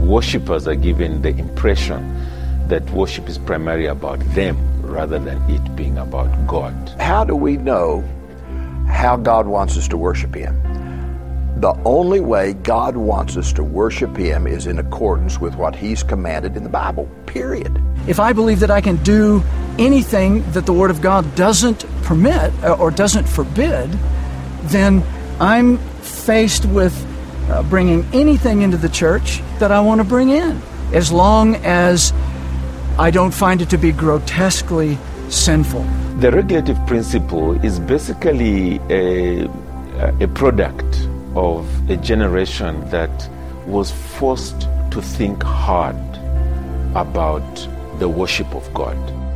worshippers are given the impression that worship is primarily about them rather than it being about God. How do we know how God wants us to worship Him? The only way God wants us to worship Him is in accordance with what He's commanded in the Bible, period. If I believe that I can do anything that the Word of God doesn't permit or doesn't forbid, then I'm faced with bringing anything into the church that I want to bring in, as long as I don't find it to be grotesquely sinful. The regulative principle is basically a product of a generation that was forced to think hard about the worship of God.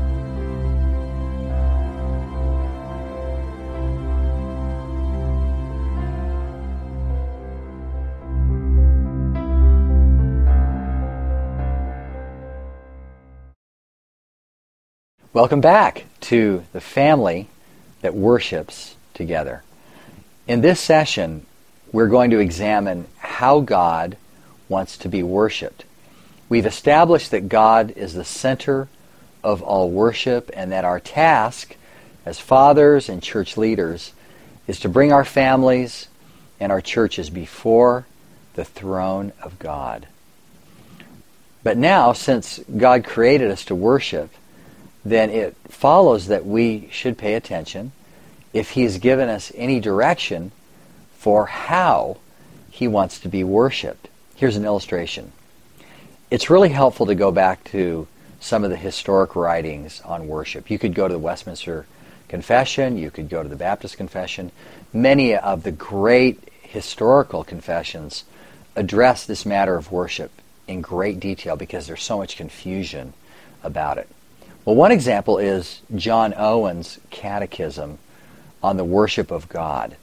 Welcome back to the family that worships together. In this session, we're going to examine how God wants to be worshipped. We've established that God is the center of all worship and that our task as fathers and church leaders is to bring our families and our churches before the throne of God. But now, since God created us to worship, then it follows that we should pay attention if He's given us any direction for how He wants to be worshipped. Here's an illustration. It's really helpful to go back to some of the historic writings on worship. You could go to the Westminster Confession, you could go to the Baptist Confession. Many of the great historical confessions address this matter of worship in great detail because there's so much confusion about it. Well, one example is John Owen's Catechism on the worship of God.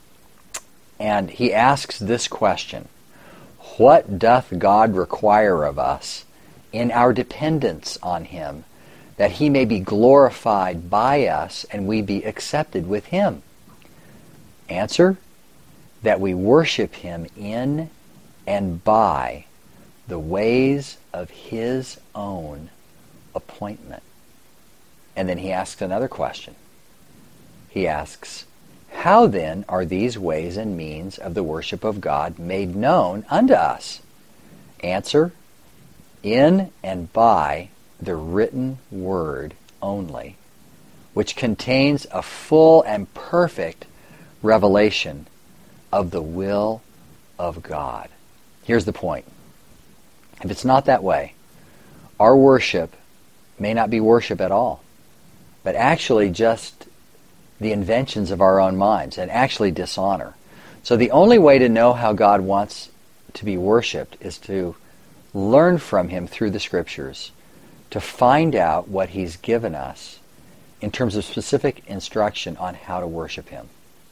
And he asks this question: what doth God require of us in our dependence on Him, that He may be glorified by us and we be accepted with Him? Answer: that we worship Him in and by the ways of His own appointment. And then he asks another question. He asks, how then are these ways and means of the worship of God made known unto us? Answer: in and by the written word only, which contains a full and perfect revelation of the will of God. Here's the point. If it's not that way, our worship may not be worship at all, but actually just the inventions of our own minds and actually dishonor. So the only way to know how God wants to be worshipped is to learn from Him through the Scriptures, to find out what He's given us in terms of specific instruction on how to worship Him.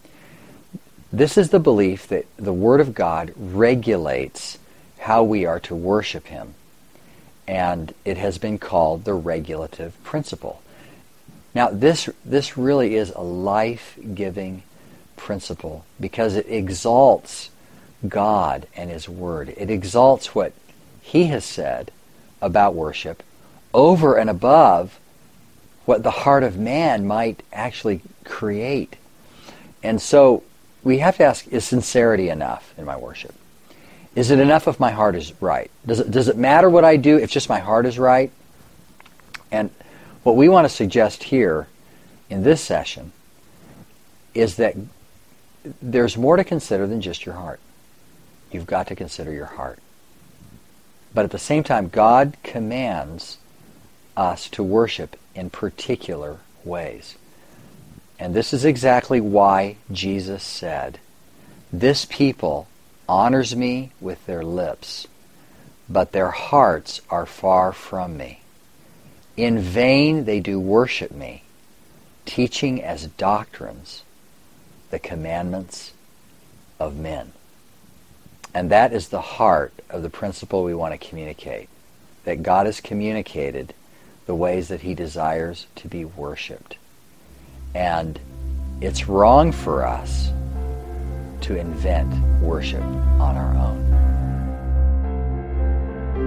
This is the belief that the Word of God regulates how we are to worship Him, and it has been called the regulative principle. Now, this really is a life-giving principle because it exalts God and His Word. It exalts what He has said about worship over and above what the heart of man might actually create. And so we have to ask, is sincerity enough in my worship? Is it enough if my heart is right? Does it matter what I do if just my heart is right? And what we want to suggest here in this session is that there's more to consider than just your heart. You've got to consider your heart. But at the same time, God commands us to worship in particular ways. And this is exactly why Jesus said, "This people honors me with their lips, but their hearts are far from me. In vain they do worship me, teaching as doctrines the commandments of men." And that is the heart of the principle we want to communicate, that God has communicated the ways that He desires to be worshipped. And it's wrong for us to invent worship on our own.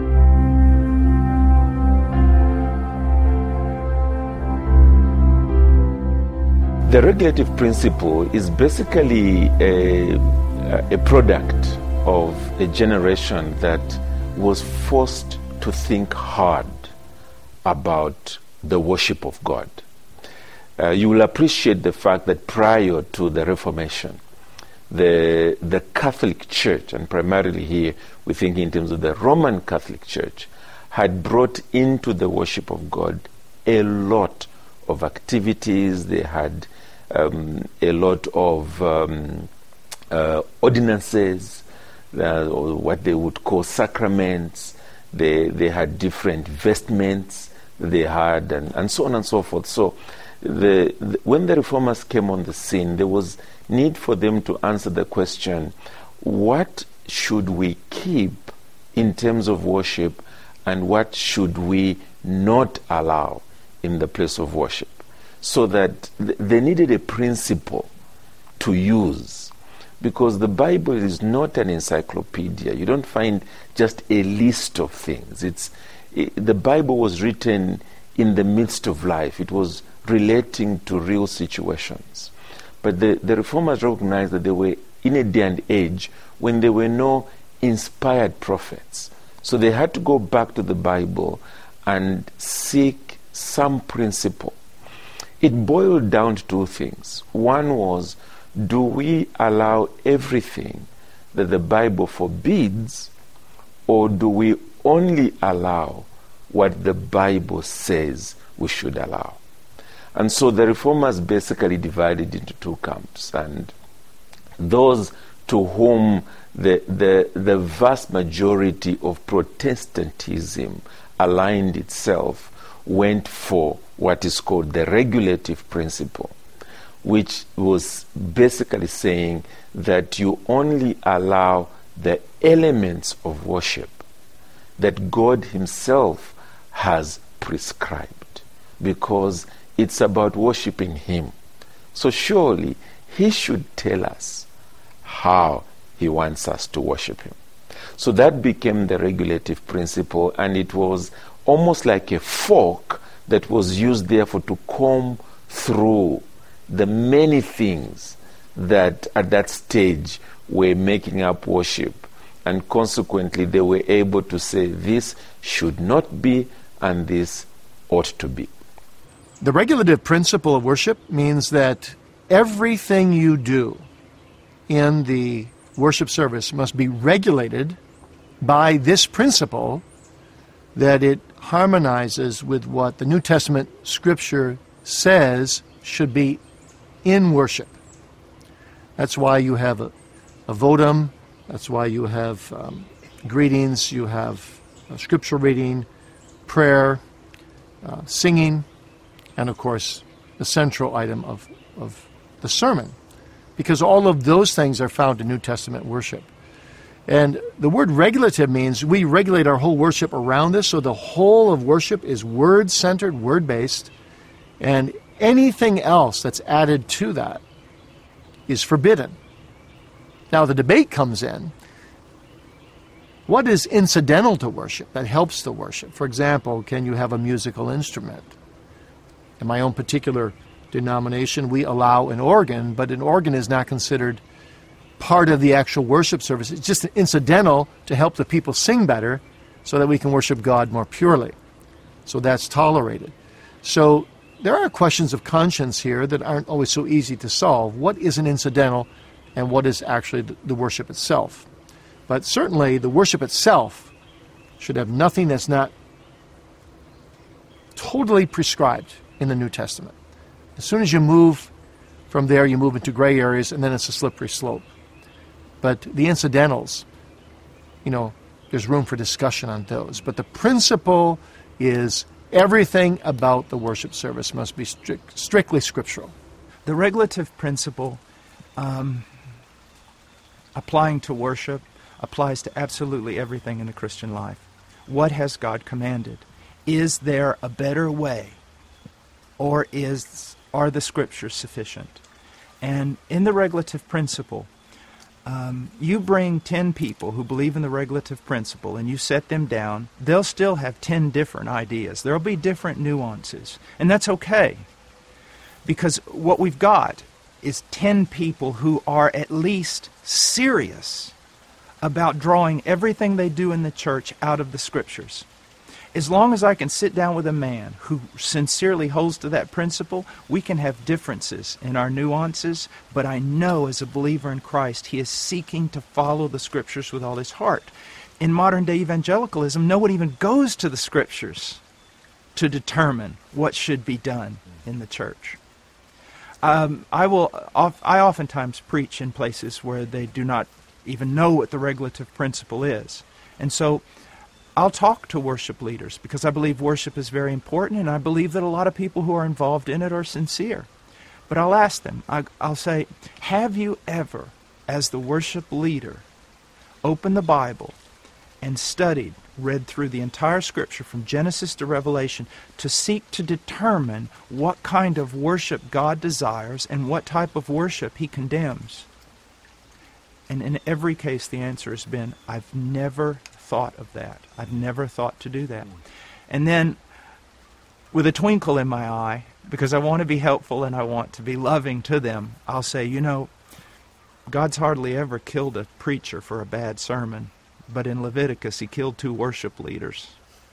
The regulative principle is basically a product of a generation that was forced to think hard about the worship of God. You will appreciate the fact that prior to the Reformation, the Catholic Church, and primarily here we think in terms of the Roman Catholic Church, had brought into the worship of God a lot of activities. They had a lot of ordinances, or what they would call sacraments. They had different vestments they had, and so on and so forth. So when the Reformers came on the scene, there was need for them to answer the question, what should we keep in terms of worship, and what should we not allow in the place of worship? So that they needed a principle to use, because the Bible is not an encyclopedia. You don't find just a list of things. The Bible was written in the midst of life. It was relating to real situations. But the Reformers recognized that they were in a day and age when there were no inspired prophets. So they had to go back to the Bible and seek some principle. It boiled down to two things. One was, do we allow everything that the Bible forbids, or do we only allow what the Bible says we should allow? And so the Reformers basically divided into two camps, and those to whom the vast majority of Protestantism aligned itself went for what is called the regulative principle, which was basically saying that you only allow the elements of worship that God Himself has prescribed, because it's about worshiping Him. So surely He should tell us how He wants us to worship Him. So that became the regulative principle, and it was almost like a fork that was used therefore to comb through the many things that at that stage were making up worship, and consequently they were able to say this should not be and this ought to be. The regulative principle of worship means that everything you do in the worship service must be regulated by this principle, that it harmonizes with what the New Testament Scripture says should be in worship. That's why you have a votum, that's why you have greetings, you have scripture reading, prayer, singing, and of course the central item of the sermon, because all of those things are found in New Testament worship. And the word regulative means we regulate our whole worship around this, so the whole of worship is word-centered, word-based, and anything else that's added to that is forbidden. Now the debate comes in, what is incidental to worship that helps the worship? For example, can you have a musical instrument? In my own particular denomination, we allow an organ, but an organ is not considered part of the actual worship service. It's just incidental to help the people sing better so that we can worship God more purely. So that's tolerated. So there are questions of conscience here that aren't always so easy to solve. What is an incidental and what is actually the worship itself? But certainly the worship itself should have nothing that's not totally prescribed in the New Testament. As soon as you move from there, you move into gray areas, and then it's a slippery slope. But the incidentals, there's room for discussion on those. But the principle is everything about the worship service must be strictly scriptural. The regulative principle applying to worship applies to absolutely everything in the Christian life. What has God commanded? Is there a better way? Or are the scriptures sufficient? And in the regulative principle, you bring 10 people who believe in the regulative principle and you set them down, they'll still have 10 different ideas. There'll be different nuances, and that's okay. Because what we've got is 10 people who are at least serious about drawing everything they do in the church out of the Scriptures. As long as I can sit down with a man who sincerely holds to that principle, we can have differences in our nuances, but I know as a believer in Christ, he is seeking to follow the Scriptures with all his heart. In modern-day evangelicalism, no one even goes to the Scriptures to determine what should be done in the church. I oftentimes preach in places where they do not even know what the regulative principle is. And so I'll talk to worship leaders because I believe worship is very important, and I believe that a lot of people who are involved in it are sincere. But I'll ask them, I'll say, have you ever, as the worship leader, opened the Bible and studied, read through the entire Scripture from Genesis to Revelation to seek to determine what kind of worship God desires and what type of worship He condemns? And in every case, the answer has been, I've never thought of that. I've never thought to do that. And then, with a twinkle in my eye, because I want to be helpful and I want to be loving to them, I'll say, you know, God's hardly ever killed a preacher for a bad sermon, but in Leviticus He killed 2 worship leaders.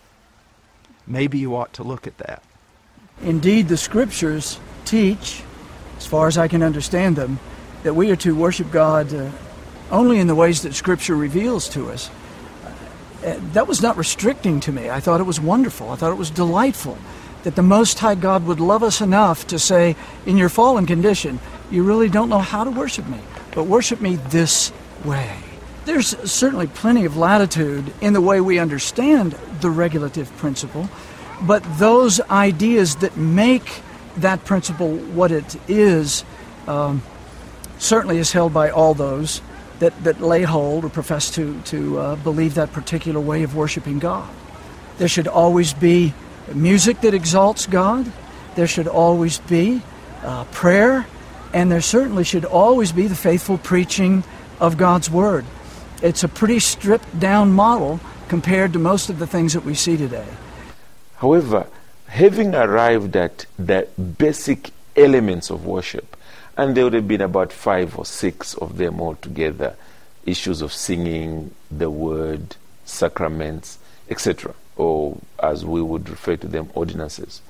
Maybe you ought to look at that. Indeed, the Scriptures teach, as far as I can understand them, that we are to worship God only in the ways that Scripture reveals to us. That was not restricting to me. I thought it was wonderful. I thought it was delightful that the Most High God would love us enough to say, in your fallen condition, you really don't know how to worship me, but worship me this way. There's certainly plenty of latitude in the way we understand the regulative principle, but those ideas that make that principle what it is certainly is held by all those that lay hold or profess to believe that particular way of worshiping God. There should always be music that exalts God. There should always be prayer. And there certainly should always be the faithful preaching of God's Word. It's a pretty stripped-down model compared to most of the things that we see today. However, having arrived at the basic elements of worship, and there would have been about 5 or 6 of them altogether, issues of singing, the word, sacraments, etc., or as we would refer to them, ordinances.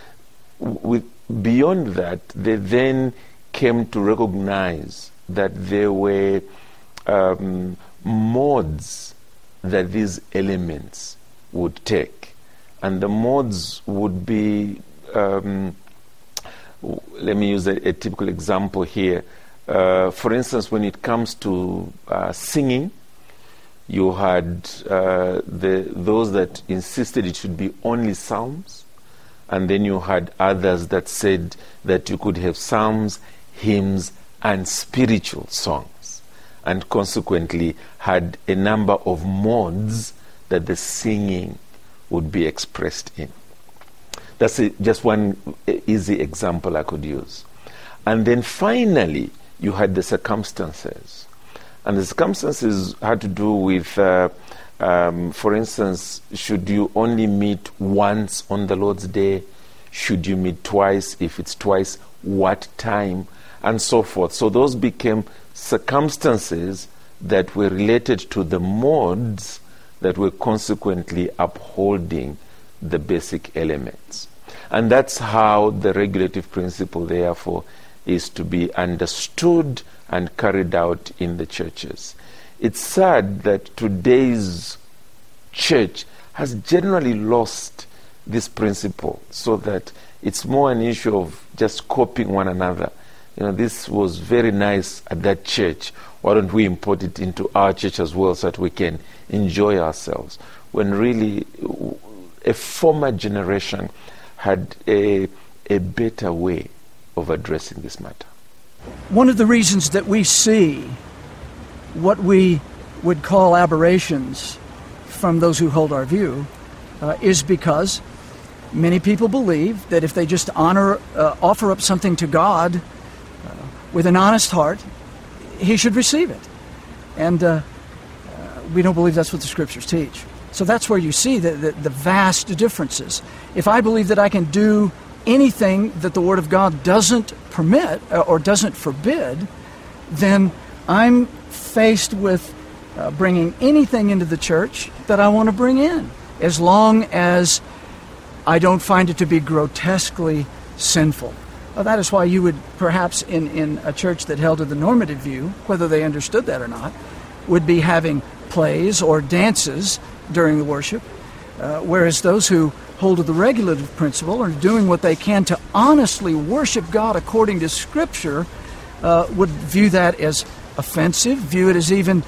Beyond that, they then came to recognize that there were modes that these elements would take. And the modes would be, let me use a typical example here. For instance, when it comes to singing, you had those that insisted it should be only psalms, and then you had others that said that you could have psalms, hymns, and spiritual songs, and consequently had a number of modes that the singing would be expressed in. That's just one easy example I could use. And then finally, you had the circumstances. And the circumstances had to do with, for instance, should you only meet once on the Lord's Day? Should you meet twice? If it's twice, what time? And so forth. So those became circumstances that were related to the modes that were consequently upholding the basic elements. And that's how the regulative principle, therefore, is to be understood and carried out in the churches. It's sad that today's church has generally lost this principle, so that it's more an issue of just copying one another. You know, this was very nice at that church. Why don't we import it into our church as well so that we can enjoy ourselves? When really a former generation had a better way of addressing this matter. One of the reasons that we see what we would call aberrations from those who hold our view is because many people believe that if they just offer up something to God with an honest heart, He should receive it. And we don't believe that's what the Scriptures teach. So that's where you see the vast differences. If I believe that I can do anything that the Word of God doesn't permit or doesn't forbid, then I'm faced with bringing anything into the church that I want to bring in, as long as I don't find it to be grotesquely sinful. Well, that is why you would perhaps in a church that held to the normative view, whether they understood that or not, would be having plays or dances during the worship, whereas those who hold to the regulative principle are doing what they can to honestly worship God according to Scripture, would view that as offensive, view it as even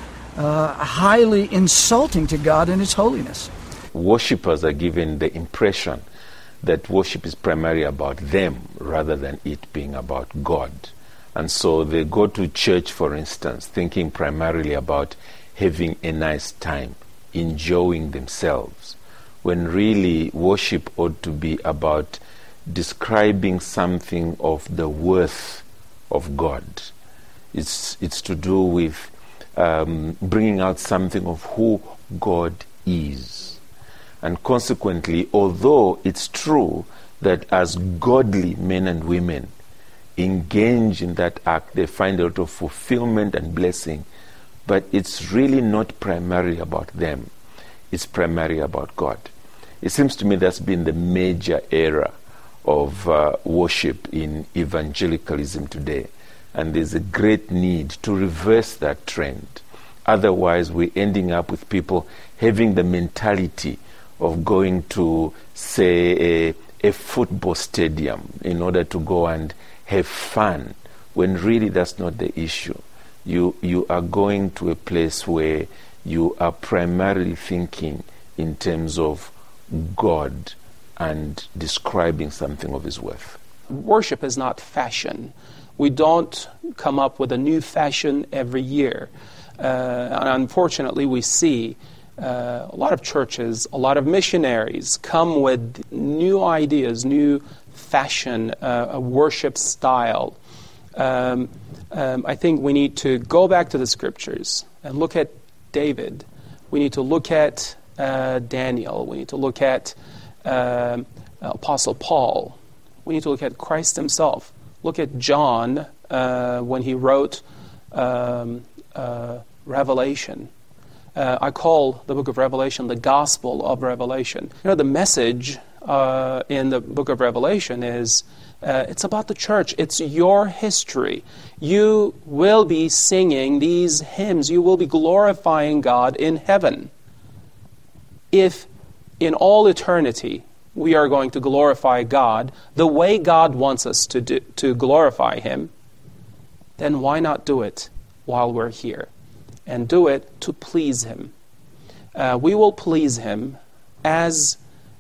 highly insulting to God and His holiness. Worshippers are given the impression that worship is primarily about them rather than it being about God. And so they go to church, for instance, thinking primarily about having a nice time, enjoying themselves, when really worship ought to be about describing something of the worth of God. It's to do with bringing out something of who God is. And consequently, although it's true that as godly men and women engage in that act, they find a lot of fulfillment and blessing, but it's really not primarily about them. It's primarily about God. It seems to me that's been the major era of worship in evangelicalism today. And there's a great need to reverse that trend. Otherwise, we're ending up with people having the mentality of going to, say, a football stadium in order to go and have fun, when really that's not the issue. You are going to a place where you are primarily thinking in terms of God and describing something of His worth. Worship is not fashion. We don't come up with a new fashion every year. And unfortunately, we see a lot of churches, a lot of missionaries come with new ideas, new fashion, a worship style. I think we need to go back to the Scriptures and look at David. We need to look at Daniel. We need to look at Apostle Paul. We need to look at Christ Himself. Look at John when he wrote Revelation. I call the book of Revelation the Gospel of Revelation. You know, the message in the book of Revelation is it's about the church. It's your history. You will be singing these hymns. You will be glorifying God in heaven. If in all eternity we are going to glorify God the way God wants us to glorify Him, then why not do it while we're here? And do it to please Him. We will please Him as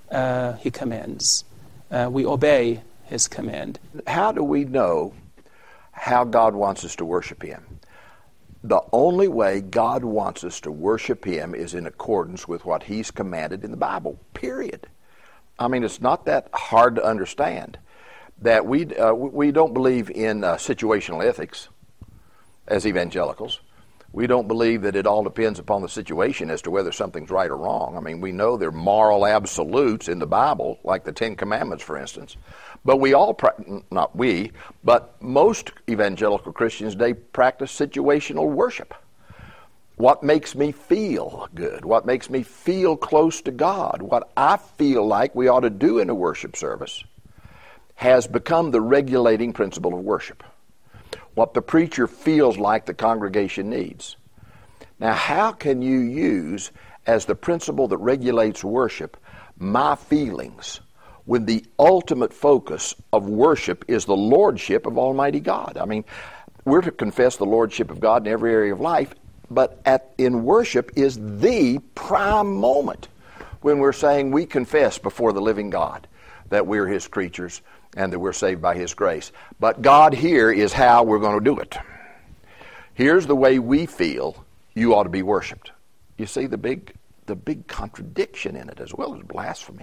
He commands. We obey His command. How do we know how God wants us to worship Him? The only way God wants us to worship Him is in accordance with what He's commanded in the Bible, period. I mean, it's not that hard to understand that we don't believe in situational ethics as evangelicals. We don't believe that it all depends upon the situation as to whether something's right or wrong. I mean, we know there are moral absolutes in the Bible, like the Ten Commandments, for instance. But we all, not we, but most evangelical Christians today practice situational worship. What makes me feel good? What makes me feel close to God? What I feel like we ought to do in a worship service has become the regulating principle of worship. What the preacher feels like the congregation needs. Now, how can you use as the principle that regulates worship my feelings when the ultimate focus of worship is the lordship of Almighty God? I mean, we're to confess the lordship of God in every area of life, but in worship is the prime moment when we're saying we confess before the living God that we're His creatures and that we're saved by His grace. But God, here is how we're going to do it. Here's the way we feel you ought to be worshiped. You see the big contradiction in it, as well as blasphemy.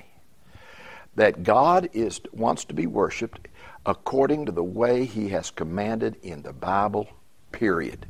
That God wants to be worshiped according to the way He has commanded in the Bible, period.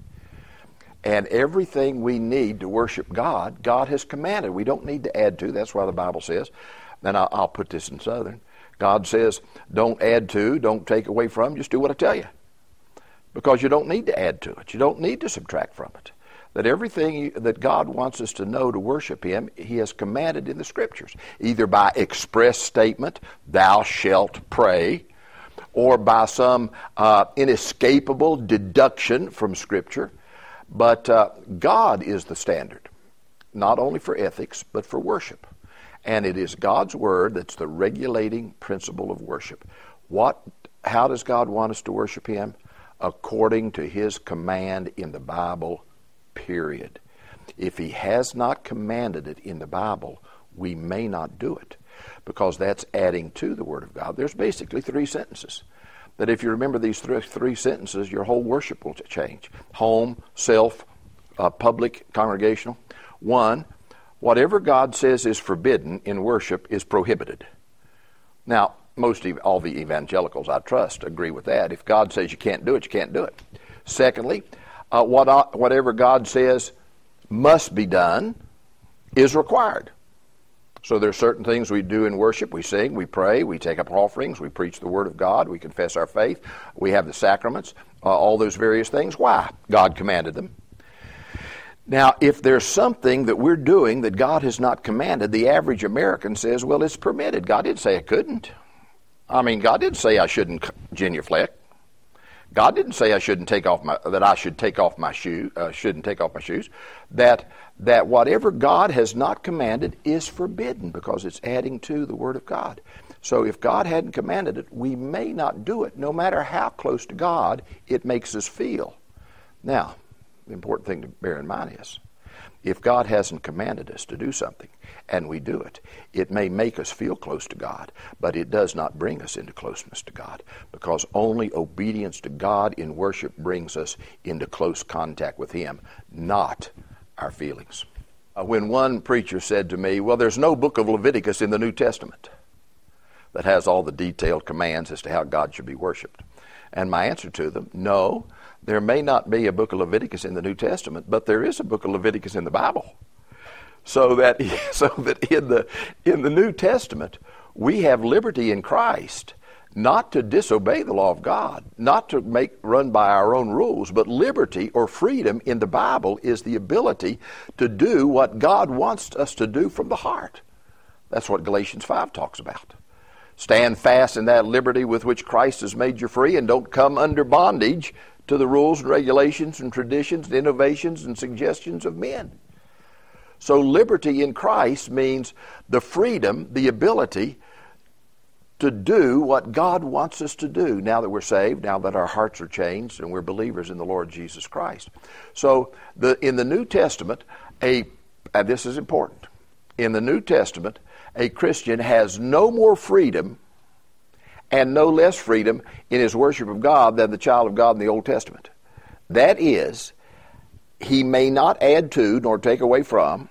And everything we need to worship God, God has commanded. We don't need to add to. That's why the Bible says, and I'll put this in Southern, God says, don't add to, don't take away from, just do what I tell you. Because you don't need to add to it. You don't need to subtract from it. That everything that God wants us to know to worship Him, He has commanded in the Scriptures, either by express statement, thou shalt pray, or by some inescapable deduction from Scripture. But God is the standard, not only for ethics, but for worship. And it is God's Word that's the regulating principle of worship. How does God want us to worship Him? According to His command in the Bible, period. If He has not commanded it in the Bible, we may not do it, because that's adding to the Word of God. There's basically 3 sentences. That if you remember these three sentences, your whole worship will change. Home, self, public, congregational. 1, whatever God says is forbidden in worship is prohibited. Now, all the evangelicals, I trust, agree with that. If God says you can't do it, you can't do it. Secondly, whatever God says must be done is required. So there are certain things we do in worship. We sing, we pray, we take up offerings, we preach the Word of God, we confess our faith, we have the sacraments, all those various things. Why? God commanded them. Now, if there's something that we're doing that God has not commanded, the average American says, well, it's permitted. God didn't say I couldn't. I mean, God didn't say I shouldn't genuflect. God didn't say I shouldn't take off my shoes. That whatever God has not commanded is forbidden, because it's adding to the Word of God. So if God hadn't commanded it, we may not do it, no matter how close to God it makes us feel. Now, the important thing to bear in mind is, if God hasn't commanded us to do something, and we do it, it may make us feel close to God, but it does not bring us into closeness to God, because only obedience to God in worship brings us into close contact with Him, not our feelings. When one preacher said to me, well, there's no book of Leviticus in the New Testament that has all the detailed commands as to how God should be worshiped. And my answer to them, no, there may not be a book of Leviticus in the New Testament, but there is a book of Leviticus in the Bible. So that in the New Testament, we have liberty in Christ, not to disobey the law of God, not to run by our own rules, but liberty or freedom in the Bible is the ability to do what God wants us to do from the heart. That's what Galatians 5 talks about. Stand fast in that liberty with which Christ has made you free, and don't come under bondage to the rules and regulations and traditions and innovations and suggestions of men. So liberty in Christ means the freedom, the ability to do what God wants us to do now that we're saved, now that our hearts are changed and we're believers in the Lord Jesus Christ. So in the New Testament, and this is important, in the New Testament, a Christian has no more freedom and no less freedom in his worship of God than the child of God in the Old Testament. That is, he may not add to nor take away from,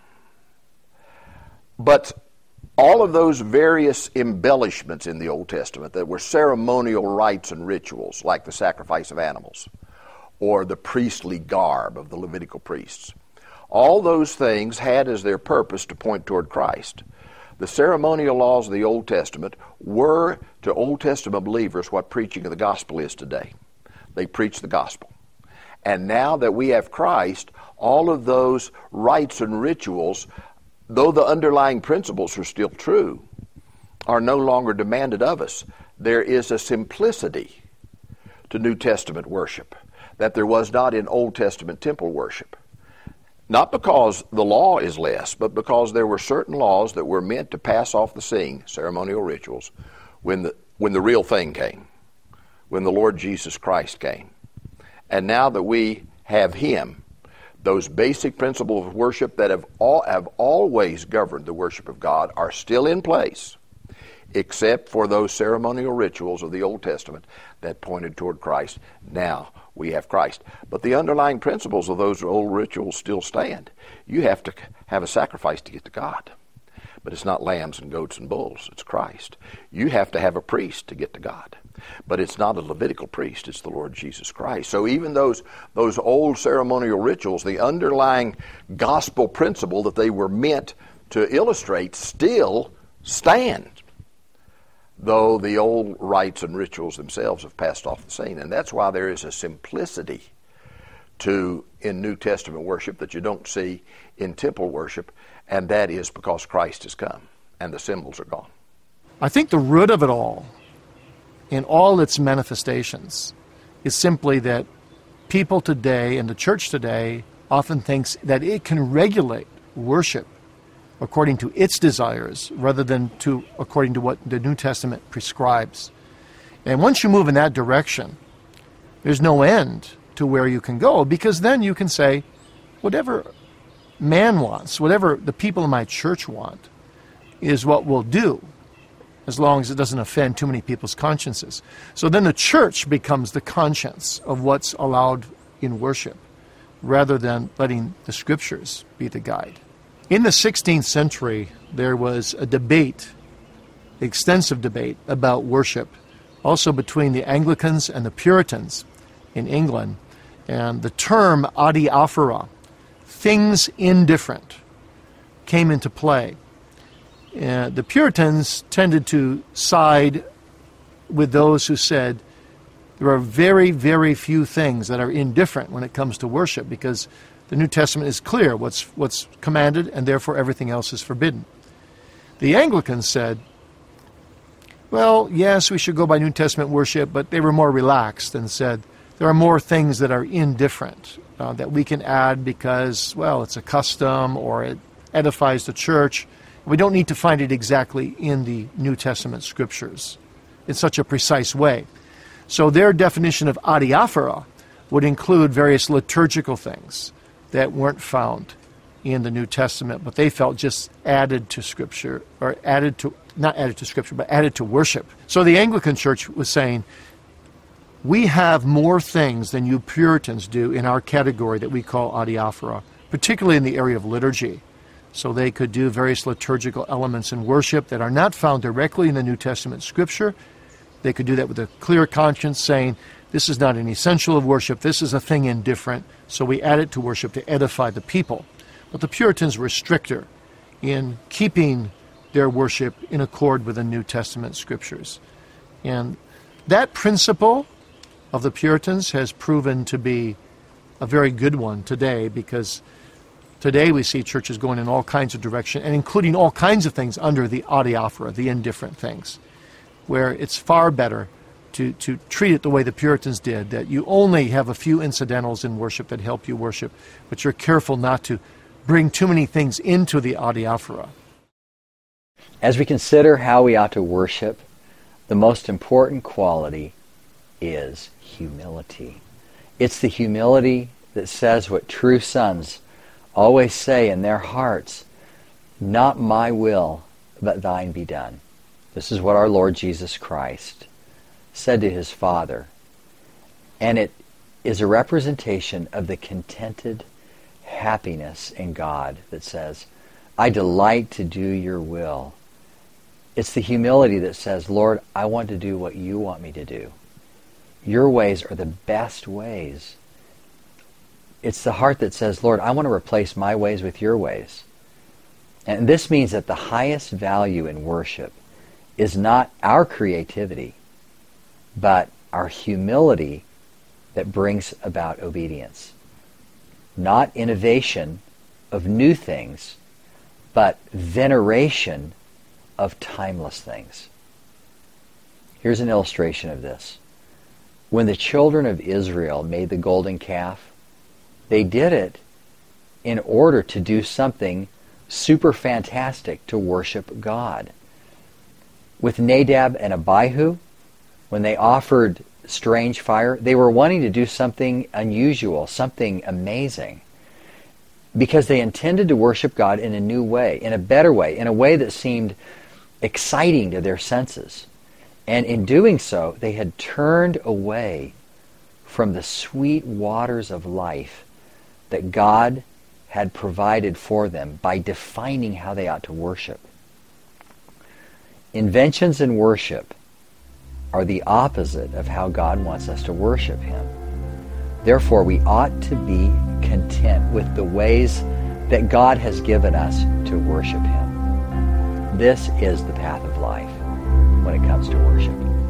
but all of those various embellishments in the Old Testament that were ceremonial rites and rituals, like the sacrifice of animals or the priestly garb of the Levitical priests, all those things had as their purpose to point toward Christ. The ceremonial laws of the Old Testament were to Old Testament believers what preaching of the gospel is today. They preach the gospel. And now that we have Christ, all of those rites and rituals, though the underlying principles are still true, are no longer demanded of us. There is a simplicity to New Testament worship that there was not in Old Testament temple worship. Not because the law is less, but because there were certain laws that were meant to pass off the scene, ceremonial rituals, when the real thing came, when the Lord Jesus Christ came. And now that we have Him, those basic principles of worship that have always governed the worship of God are still in place, except for those ceremonial rituals of the Old Testament that pointed toward Christ. Now we have Christ. But the underlying principles of those old rituals still stand. You have to have a sacrifice to get to God. But it's not lambs and goats and bulls. It's Christ. You have to have a priest to get to God. But it's not a Levitical priest. It's the Lord Jesus Christ. So even those old ceremonial rituals, the underlying gospel principle that they were meant to illustrate still stand. though the old rites and rituals themselves have passed off the scene. And that's why there is a simplicity in New Testament worship that you don't see in temple worship, and that is because Christ has come and the symbols are gone. I think the root of it all, in all its manifestations, is simply that people today and the church today often thinks that it can regulate worship according to its desires rather than according to what the New Testament prescribes. And once you move in that direction, there's no end to where you can go, because then you can say, whatever man wants, whatever the people in my church want, is what we'll do, as long as it doesn't offend too many people's consciences. So then the church becomes the conscience of what's allowed in worship, rather than letting the Scriptures be the guide. In the 16th century, there was a debate, extensive debate, about worship, also between the Anglicans and the Puritans in England. And the term adiaphora, things indifferent, came into play. The Puritans tended to side with those who said there are very, very few things that are indifferent when it comes to worship, because the New Testament is clear what's commanded, and therefore everything else is forbidden. The Anglicans said, well, yes, we should go by New Testament worship, but they were more relaxed and said there are more things that are indifferent that we can add because, well, it's a custom or it edifies the church. We don't need to find it exactly in the New Testament Scriptures in such a precise way. So their definition of adiaphora would include various liturgical things that weren't found in the New Testament, but they felt just added to Scripture, or added to worship. So the Anglican Church was saying, we have more things than you Puritans do in our category that we call adiaphora, particularly in the area of liturgy. So they could do various liturgical elements in worship that are not found directly in the New Testament Scripture. They could do that with a clear conscience, saying, this is not an essential of worship, this is a thing indifferent, so we add it to worship to edify the people. But the Puritans were stricter in keeping their worship in accord with the New Testament Scriptures. And that principle of the Puritans has proven to be a very good one today, because today we see churches going in all kinds of directions, and including all kinds of things under the adiaphora, the indifferent things, where it's far better to treat it the way the Puritans did, that you only have a few incidentals in worship that help you worship, but you're careful not to bring too many things into the adiaphora. As we consider how we ought to worship, the most important quality is humility. It's the humility that says what true sons always say in their hearts, not my will, but thine be done. This is what our Lord Jesus Christ said to his Father. And it is a representation of the contented happiness in God that says, I delight to do your will. It's the humility that says, Lord, I want to do what you want me to do. Your ways are the best ways. It's the heart that says, Lord, I want to replace my ways with your ways. And this means that the highest value in worship is not our creativity, but our humility that brings about obedience. Not innovation of new things, but veneration of timeless things. Here's an illustration of this. When the children of Israel made the golden calf, they did it in order to do something super fantastic to worship God. With Nadab and Abihu, when they offered strange fire, they were wanting to do something unusual, something amazing, because they intended to worship God in a new way, in a better way, in a way that seemed exciting to their senses. And in doing so, they had turned away from the sweet waters of life that God had provided for them by defining how they ought to worship. Inventions in worship are the opposite of how God wants us to worship Him. Therefore, we ought to be content with the ways that God has given us to worship Him. This is the path of life. when it comes to worship.